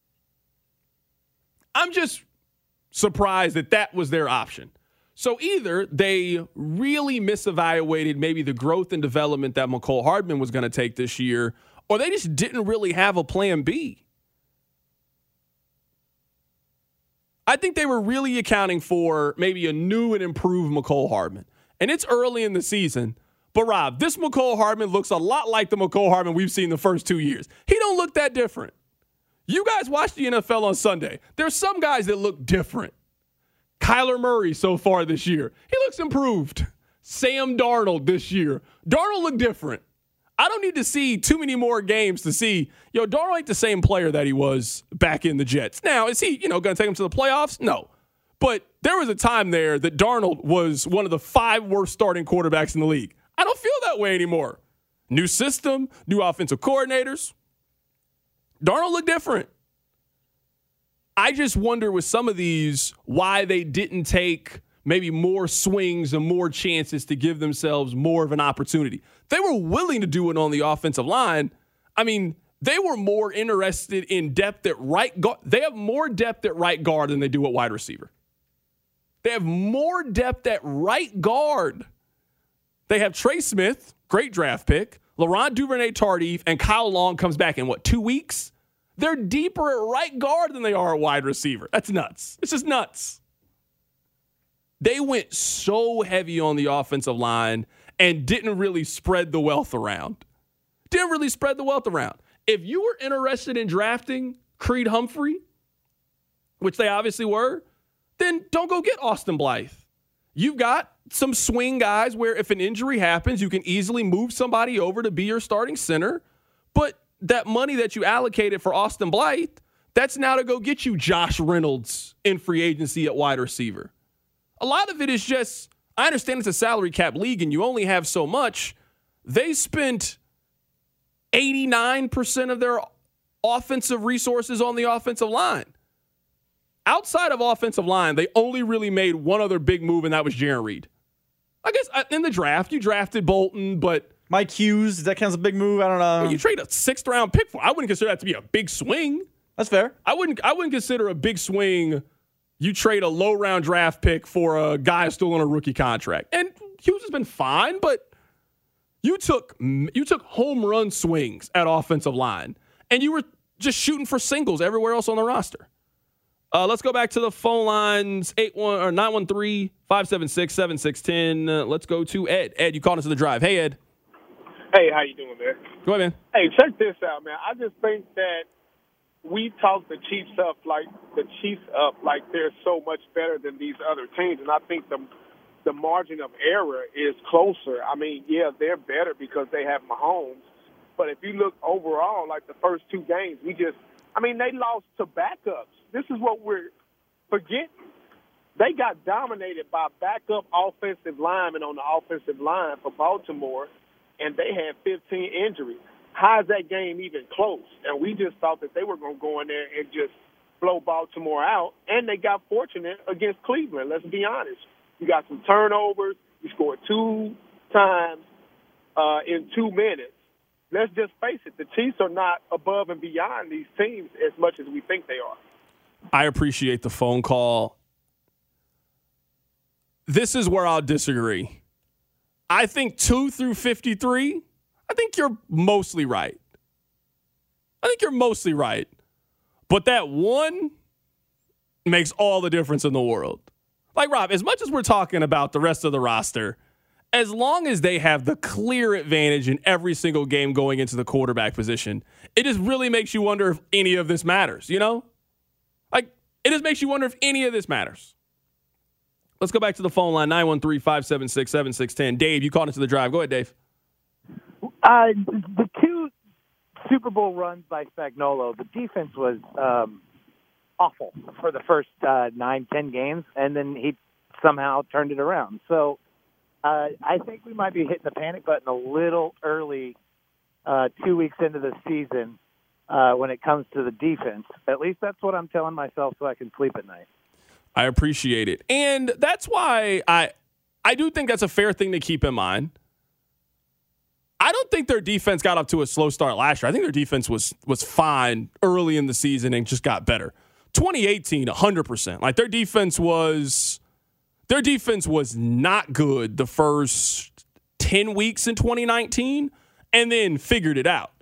I'm just surprised that that was their option. So either they really misevaluated maybe the growth and development that Mecole Hardman was going to take this year, or they just didn't really have a plan B. I think they were really accounting for maybe a new and improved Mecole Hardman. And it's early in the season. But, Rob, this Mecole Hardman looks a lot like the Mecole Hardman we've seen the first 2 years. He don't look that different. You guys watch the NFL on Sunday. There's some guys that look different. Kyler Murray so far this year, he looks improved. Sam Darnold this year. Darnold looked different. I don't need to see too many more games to see, Darnold ain't the same player that he was back in the Jets. Now, is he, going to take him to the playoffs? No. But there was a time there that Darnold was one of the 5 worst starting quarterbacks in the league. I don't feel that way anymore. New system, new offensive coordinators. Darnold looked different. I just wonder with some of these why they didn't take maybe more swings and more chances to give themselves more of an opportunity. They were willing to do it on the offensive line. I mean, they were more interested in depth at right guard. They have more depth at right guard than they do at wide receiver. They have more depth at right guard. They have Trey Smith, great draft pick, Laurent Duvernay-Tardif, and Kyle Long comes back in, 2 weeks? They're deeper at right guard than they are at wide receiver. That's nuts. It's just nuts. They went so heavy on the offensive line and didn't really spread the wealth around. If you were interested in drafting Creed Humphrey, which they obviously were, then don't go get Austin Blythe. You've got some swing guys where if an injury happens, you can easily move somebody over to be your starting center. But that money that you allocated for Austin Blythe, that's now to go get you Josh Reynolds in free agency at wide receiver. A lot of it is just, I understand it's a salary cap league and you only have so much. They spent 89% of their offensive resources on the offensive line. Outside of offensive line, they only really made one other big move, and that was Jarran Reed. I guess in the draft, you drafted Bolton, but Mike Hughes, that kind of a big move. I don't know. You trade a 6th-round pick for. I wouldn't consider that to be a big swing. That's fair. I wouldn't consider a big swing. You trade a low-round draft pick for a guy still on a rookie contract, and Hughes has been fine, but you took home run swings at offensive line, and you were just shooting for singles everywhere else on the roster. Let's go back to the phone lines, 913-576-7610. Let's go to Ed. Ed, you called us to the drive. Hey, Ed. Hey, how you doing, man? Go ahead, man. Hey, check this out, man. I just think that we talk the Chiefs up like they're so much better than these other teams, and I think the margin of error is closer. I mean, yeah, they're better because they have Mahomes, but if you look overall, like the first 2 games, they lost to backups. This is what we're forgetting. They got dominated by backup offensive linemen on the offensive line for Baltimore, and they had 15 injuries. How is that game even close? And we just thought that they were going to go in there and just blow Baltimore out, and they got fortunate against Cleveland. Let's be honest. You got some turnovers. You scored 2 times in 2 minutes. Let's just face it. The Chiefs are not above and beyond these teams as much as we think they are. I appreciate the phone call. This is where I'll disagree. I think 2 through 53, I think you're mostly right. But that 1 makes all the difference in the world. Like, Rob, as much as we're talking about the rest of the roster, as long as they have the clear advantage in every single game going into the quarterback position, it just really makes you wonder if any of this matters, you know? Like, it just makes you wonder if any of this matters. Let's go back to the phone line, 913-576-7610. Dave, you called into the drive. Go ahead, Dave. The two Super Bowl runs by Spagnuolo, the defense was awful for the first 9-10 games, and then he somehow turned it around. So I think we might be hitting the panic button a little early 2 weeks into the season when it comes to the defense. At least that's what I'm telling myself so I can sleep at night. I appreciate it. And that's why I do think that's a fair thing to keep in mind. I don't think their defense got up to a slow start last year. I think their defense was fine early in the season and just got better. 2018, 100%. Like their defense was not good the first 10 weeks in 2019 and then figured it out.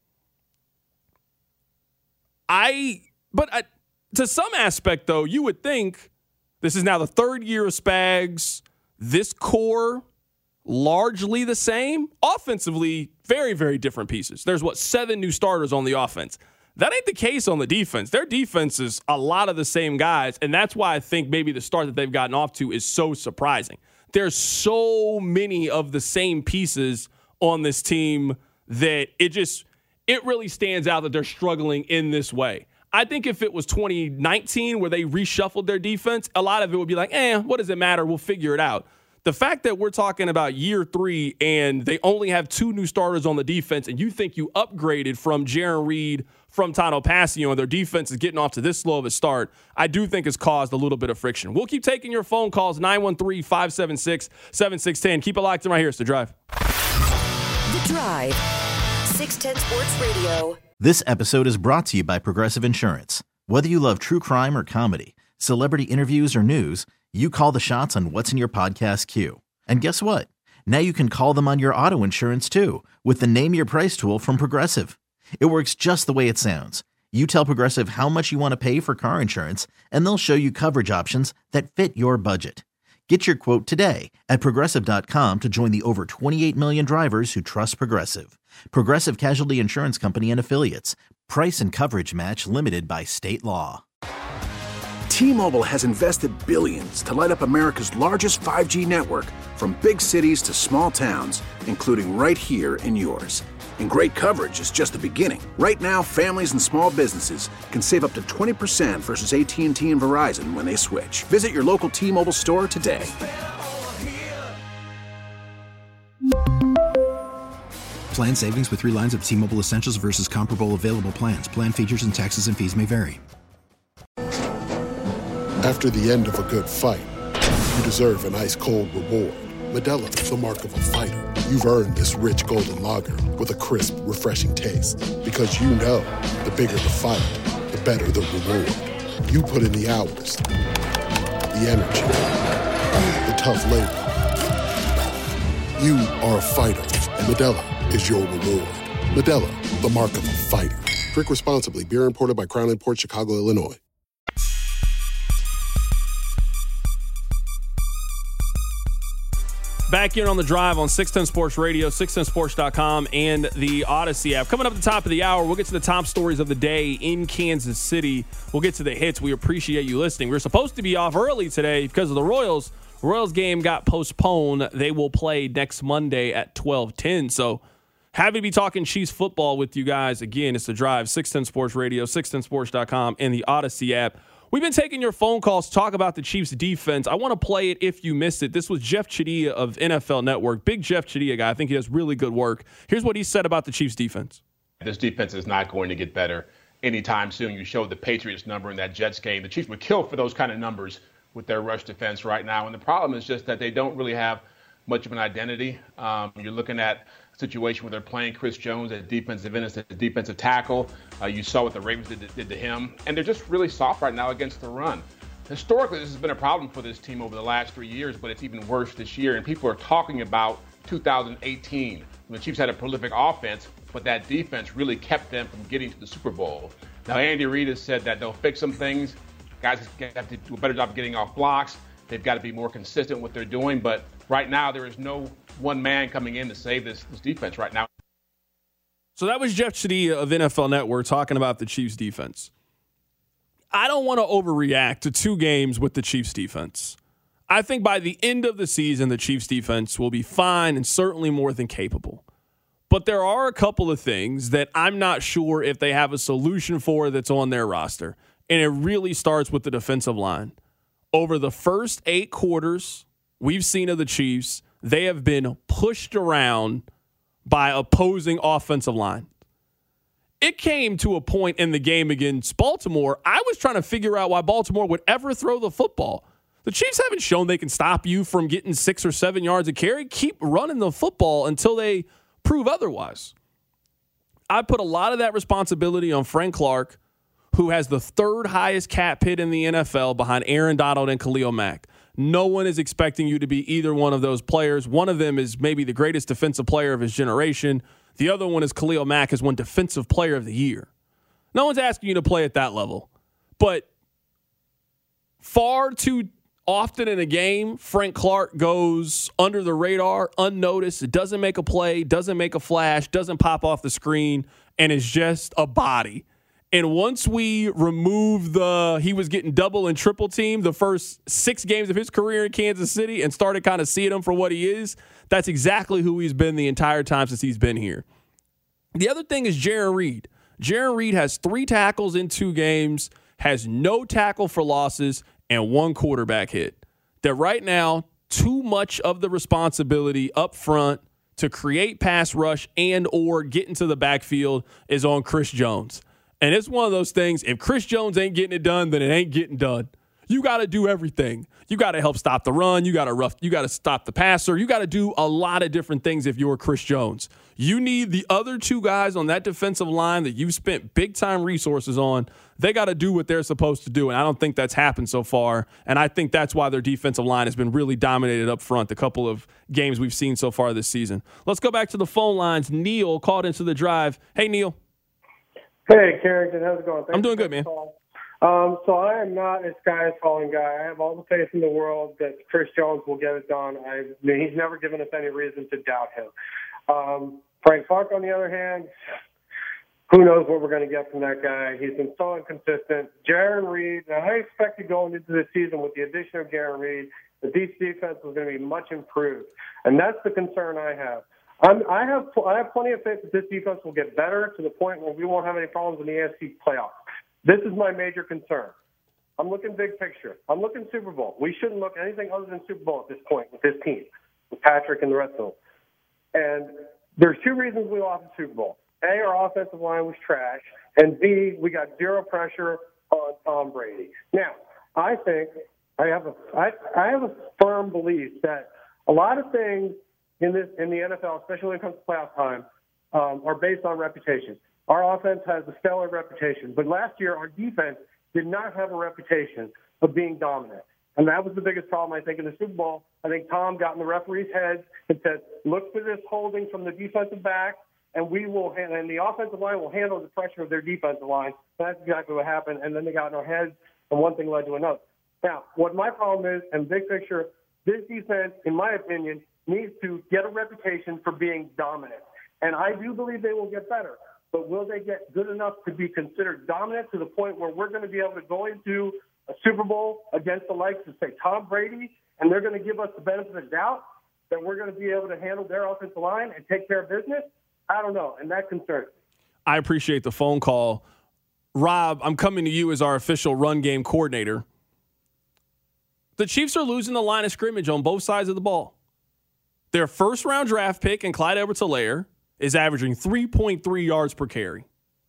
To some aspect, though, you would think this is now the third year of Spags. This core, largely the same. Offensively, very, very different pieces. There's, 7 new starters on the offense. That ain't the case on the defense. Their defense is a lot of the same guys, and that's why I think maybe the start that they've gotten off to is so surprising. There's so many of the same pieces on this team that it really stands out that they're struggling in this way. I think if it was 2019 where they reshuffled their defense, a lot of it would be like, what does it matter? We'll figure it out. The fact that we're talking about year 3 and they only have 2 new starters on the defense and you think you upgraded from Jarran Reed, from Tano Pasio, and their defense is getting off to this slow of a start, I do think has caused a little bit of friction. We'll keep taking your phone calls, 913-576-7610. Keep it locked in right here. It's The Drive. The Drive. 610 Sports Radio. This episode is brought to you by Progressive Insurance. Whether you love true crime or comedy, celebrity interviews or news, you call the shots on what's in your podcast queue. And guess what? Now you can call them on your auto insurance too with the Name Your Price tool from Progressive. It works just the way it sounds. You tell Progressive how much you want to pay for car insurance, and they'll show you coverage options that fit your budget. Get your quote today at Progressive.com to join the over 28 million drivers who trust Progressive. Progressive Casualty Insurance Company and Affiliates. Price and coverage match limited by state law. T-Mobile has invested billions to light up America's largest 5G network, from big cities to small towns, including right here in yours. And great coverage is just the beginning. Right now, families and small businesses can save up to 20% versus AT&T and Verizon when they switch. Visit your local T-Mobile store today. Plan savings with 3 lines of T-Mobile Essentials versus comparable available plans. Plan features and taxes and fees may vary. After the end of a good fight, you deserve an ice-cold reward. Modelo is the mark of a fighter. You've earned this rich golden lager with a crisp, refreshing taste. Because you know, the bigger the fight, the better the reward. You put in the hours, the energy, the tough labor. You are a fighter, and Modelo is your reward. Modelo, the mark of a fighter. Drink responsibly. Beer imported by Crown Imports, Chicago, Illinois. Back in on The Drive on 610 Sports Radio, 610sports.com, and the Odyssey app. Coming up at the top of the hour, we'll get to the top stories of the day in Kansas City. We'll get to the hits. We appreciate you listening. We were supposed to be off early today because of the Royals. Royals game got postponed. They will play next Monday at 12:10. So happy to be talking Chiefs football with you guys. Again, it's The Drive, 610 Sports Radio, 610sports.com, and the Odyssey app. We've been taking your phone calls to talk about the Chiefs defense. I want to play it if you missed it. This was Jeff Chadiha of NFL Network. Big Jeff Chadiha guy. I think he does really good work. Here's what he said about the Chiefs defense. This defense is not going to get better anytime soon. You showed the Patriots number in that Jets game. The Chiefs would kill for those kind of numbers with their rush defense right now. And the problem is just that they don't really have much of an identity. You're looking at a situation where they're playing Chris Jones at defensive end instead of defensive tackle. You saw what the Ravens did to him. And they're just really soft right now against the run. Historically, this has been a problem for this team over the last 3 years, but it's even worse this year. And people are talking about 2018, when the Chiefs had a prolific offense, but that defense really kept them from getting to the Super Bowl. Now, Andy Reid has said that they'll fix some things. Guys have to do a better job of getting off blocks. They've got to be more consistent with what they're doing, but right now there is no one man coming in to save this defense right now. So that was Jeff Chadilla of NFL Network talking about the Chiefs defense. I don't want to overreact to 2 games with the Chiefs defense. I think by the end of the season, the Chiefs defense will be fine and certainly more than capable. But there are a couple of things that I'm not sure if they have a solution for that's on their roster. And it really starts with the defensive line. Over the first 8 quarters we've seen of the Chiefs, they have been pushed around by opposing offensive line. It came to a point in the game against Baltimore, I was trying to figure out why Baltimore would ever throw the football. The Chiefs haven't shown they can stop you from getting 6 or 7 yards of carry. Keep running the football until they prove otherwise. I put a lot of that responsibility on Frank Clark, who has the 3rd highest cap hit in the NFL behind Aaron Donald and Khalil Mack. No one is expecting you to be either one of those players. One of them is maybe the greatest defensive player of his generation. The other one is Khalil Mack has won Defensive Player of the Year. No one's asking you to play at that level. But far too often in a game, Frank Clark goes under the radar, unnoticed. It doesn't make a play, doesn't make a flash, doesn't pop off the screen, and is just a body. And once we remove he was getting double and triple teamed the first 6 games of his career in Kansas City and started kind of seeing him for what he is, that's exactly who he's been the entire time since he's been here. The other thing is Jarran Reed. Jarran Reed has 3 tackles in 2 games, has no tackle for losses, and 1 quarterback hit. That right now, too much of the responsibility up front to create pass rush and or get into the backfield is on Chris Jones. And it's one of those things, if Chris Jones ain't getting it done, then it ain't getting done. You got to do everything. You got to help stop the run. You got to stop the passer. You got to do a lot of different things if you're Chris Jones. You need the other 2 guys on that defensive line that you've spent big-time resources on. They got to do what they're supposed to do, and I don't think that's happened so far. And I think that's why their defensive line has been really dominated up front the couple of games we've seen so far this season. Let's go back to the phone lines. Neil called into the drive. Hey, Neil. Hey, Carrington, how's it going? I'm doing good, man. So I am not a sky is falling guy. I have all the faith in the world that Chris Jones will get it done. He's never given us any reason to doubt him. Frank Clark, on the other hand, who knows what we're going to get from that guy. He's been so inconsistent. Jarran Reed, now I expected going into the season with the addition of Jarran Reed, the defense was going to be much improved. And that's the concern I have. I have plenty of faith that this defense will get better to the point where we won't have any problems in the AFC playoffs. This is my major concern. I'm looking big picture. I'm looking Super Bowl. We shouldn't look anything other than Super Bowl at this point with this team, with Patrick and the rest of them. And there's 2 reasons we lost the Super Bowl. A, our offensive line was trash, and B, we got 0 pressure on Tom Brady. Now, I think I have a firm belief that a lot of things in the NFL, especially when it comes to playoff time, are based on reputation. Our offense has a stellar reputation, but last year our defense did not have a reputation of being dominant. And that was the biggest problem, I think, in the Super Bowl. I think Tom got in the referee's head and said, look for this holding from the defensive back, and and the offensive line will handle the pressure of their defensive line. That's exactly what happened, and then they got in our heads, and one thing led to another. Now, what my problem is, and big picture, this defense, in my opinion, needs to get a reputation for being dominant. And I do believe they will get better. But will they get good enough to be considered dominant to the point where we're going to be able to go into a Super Bowl against the likes of, say, Tom Brady, and they're going to give us the benefit of the doubt that we're going to be able to handle their offensive line and take care of business? I don't know, and that concerns me. I appreciate the phone call. Rob, I'm coming to you as our official run game coordinator. The Chiefs are losing the line of scrimmage on both sides of the ball. Their first-round draft pick in Clyde Edwards-Helaire is averaging 3.3 yards per carry.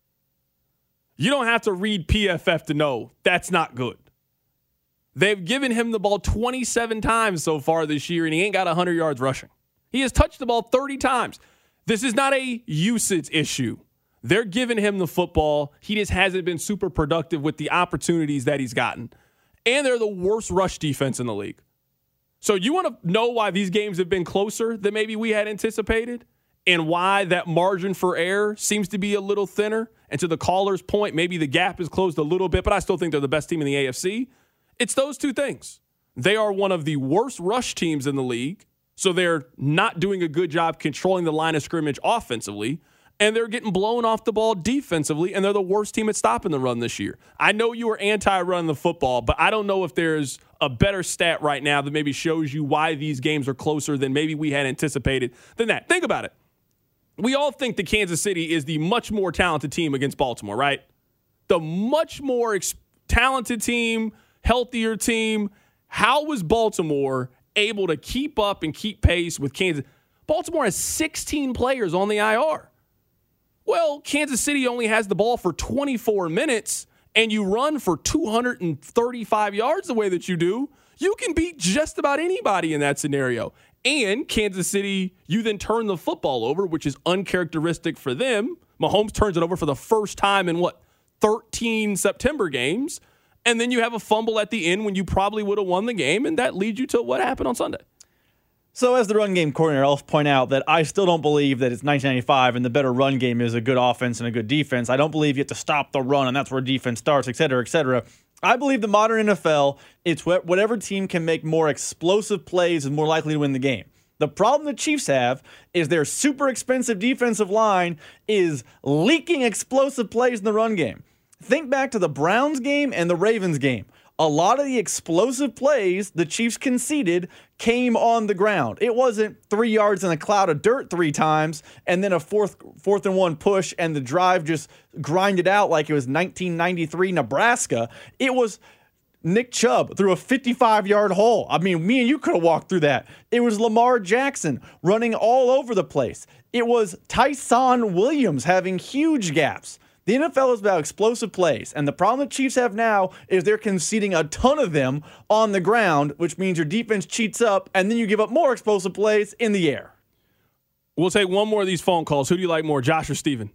You don't have to read PFF to know that's not good. They've given him the ball 27 times so far this year, and he ain't got 100 yards rushing. He has touched the ball 30 times. This is not a usage issue. They're giving him the football. He just hasn't been super productive with the opportunities that he's gotten. And they're the worst rush defense in the league. So you want to know why these games have been closer than maybe we had anticipated? And why that margin for error seems to be a little thinner? And to the caller's point, maybe the gap is closed a little bit, but I still think they're the best team in the AFC. It's those 2 things. They are one of the worst rush teams in the league, So they're not doing a good job controlling the line of scrimmage offensively, and they're getting blown off the ball defensively, and they're the worst team at stopping the run this year. I know you were anti-run the football, but I don't know if there's a better stat right now that maybe shows you why these games are closer than maybe we had anticipated than that. Think about it. We all think that Kansas City is the much more talented team against Baltimore, right? The much more talented team, healthier team. How was Baltimore able to keep up and keep pace with Kansas? Baltimore has 16 players on the IR. Well, Kansas City only has the ball for 24 minutes, and you run for 235 yards the way that you do. You can beat just about anybody in that scenario. And Kansas City, you then turn the football over, which is uncharacteristic for them. Mahomes turns it over for the first time in, 13 September games. And then you have a fumble at the end when you probably would have won the game, and that leads you to what happened on Sunday. So as the run game coordinator, I'll point out that I still don't believe that it's 1995 and the better run game is a good offense and a good defense. I don't believe you have to stop the run, and that's where defense starts, et cetera, et cetera. I believe the modern NFL, it's whatever team can make more explosive plays is more likely to win the game. The problem the Chiefs have is their super expensive defensive line is leaking explosive plays in the run game. Think back to the Browns game and the Ravens game. A lot of the explosive plays the Chiefs conceded came on the ground. It wasn't 3 yards in a cloud of dirt 3 times and then a fourth and one push and the drive just grinded out like it was 1993 Nebraska. It was Nick Chubb through a 55-yard hole. I mean, me and you could have walked through that. It was Lamar Jackson running all over the place. It was Tyson Williams having huge gaps. The NFL is about explosive plays, and the problem the Chiefs have now is they're conceding a ton of them on the ground, which means your defense cheats up, and then you give up more explosive plays in the air. We'll take one more of these phone calls. Who do you like more, Josh or Steven?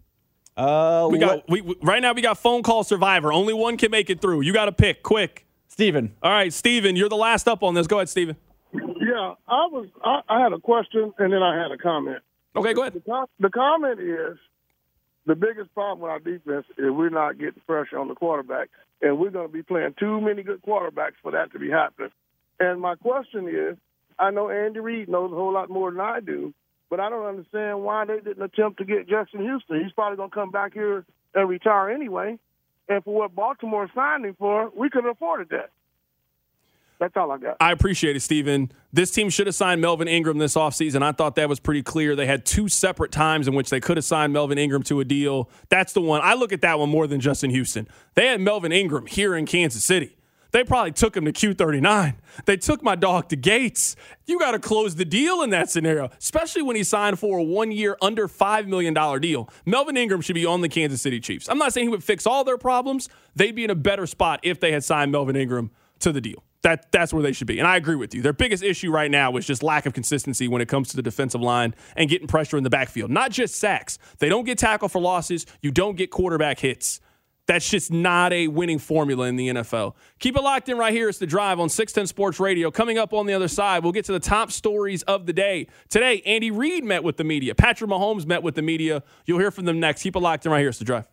Right now we got phone call survivor. Only one can make it through. You got to pick quick. Steven. All right, Steven, you're the last up on this. Go ahead, Steven. Yeah, I had a question, and then I had a comment. Okay, go ahead. The comment is, the biggest problem with our defense is we're not getting pressure on the quarterback, and we're going to be playing too many good quarterbacks for that to be happening. And my question is, I know Andy Reid knows a whole lot more than I do, but I don't understand why they didn't attempt to get Justin Houston. He's probably going to come back here and retire anyway. And for what Baltimore signed him for, we could have afforded that. That's all I got. I appreciate it, Steven. This team should have signed Melvin Ingram this offseason. I thought that was pretty clear. They had 2 separate times in which they could have signed Melvin Ingram to a deal. That's the one. I look at that one more than Justin Houston. They had Melvin Ingram here in Kansas City. They probably took him to Q39. They took my dog to Gates. You got to close the deal in that scenario, especially when he signed for a 1-year, under $5 million deal. Melvin Ingram should be on the Kansas City Chiefs. I'm not saying he would fix all their problems. They'd be in a better spot if they had signed Melvin Ingram to the deal. That's where they should be. And I agree with you. Their biggest issue right now is just lack of consistency when it comes to the defensive line and getting pressure in the backfield. Not just sacks. They don't get tackle for losses. You don't get quarterback hits. That's just not a winning formula in the NFL. Keep it locked in right here. It's The Drive on 610 Sports Radio. Coming up on the other side, we'll get to the top stories of the day. Today, Andy Reid met with the media. Patrick Mahomes met with the media. You'll hear from them next. Keep it locked in right here. It's The Drive.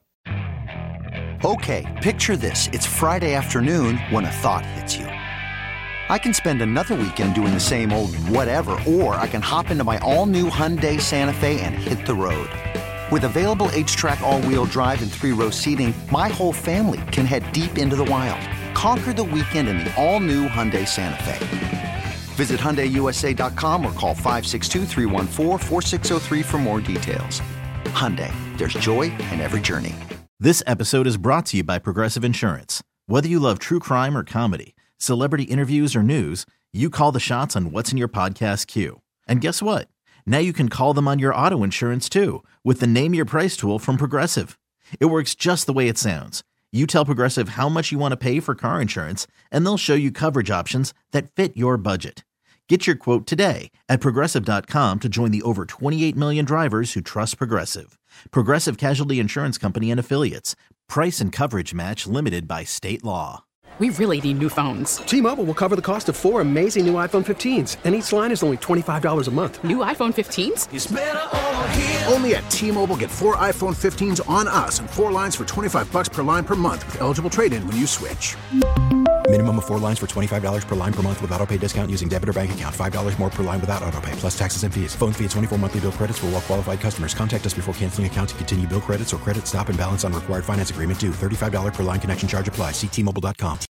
Okay, picture this. It's Friday afternoon when a thought hits you. I can spend another weekend doing the same old whatever, or I can hop into my all-new Hyundai Santa Fe and hit the road. With available H-Track all-wheel drive and 3-row seating, my whole family can head deep into the wild. Conquer the weekend in the all-new Hyundai Santa Fe. Visit HyundaiUSA.com or call 562-314-4603 for more details. Hyundai, there's joy in every journey. This episode is brought to you by Progressive Insurance. Whether you love true crime or comedy, celebrity interviews or news, you call the shots on what's in your podcast queue. And guess what? Now you can call them on your auto insurance too with the Name Your Price tool from Progressive. It works just the way it sounds. You tell Progressive how much you want to pay for car insurance, and they'll show you coverage options that fit your budget. Get your quote today at Progressive.com to join the over 28 million drivers who trust Progressive. Progressive Casualty Insurance Company and Affiliates. Price and coverage match limited by state law. We really need new phones. T-Mobile will cover the cost of 4 amazing new iPhone 15s, and each line is only $25 a month. New iPhone 15s? It's better over here. Only at T-Mobile, get 4 iPhone 15s on us and 4 lines for $25 per line per month with eligible trade-in when you switch. Minimum of 4 lines for $25 per line per month with autopay discount using debit or bank account. $5 more per line without autopay, plus taxes and fees. Phone fee at 24 monthly bill credits for well qualified customers. Contact us before canceling account to continue bill credits or credit stop and balance on required finance agreement due. $35 per line connection charge applies. See T-Mobile.com.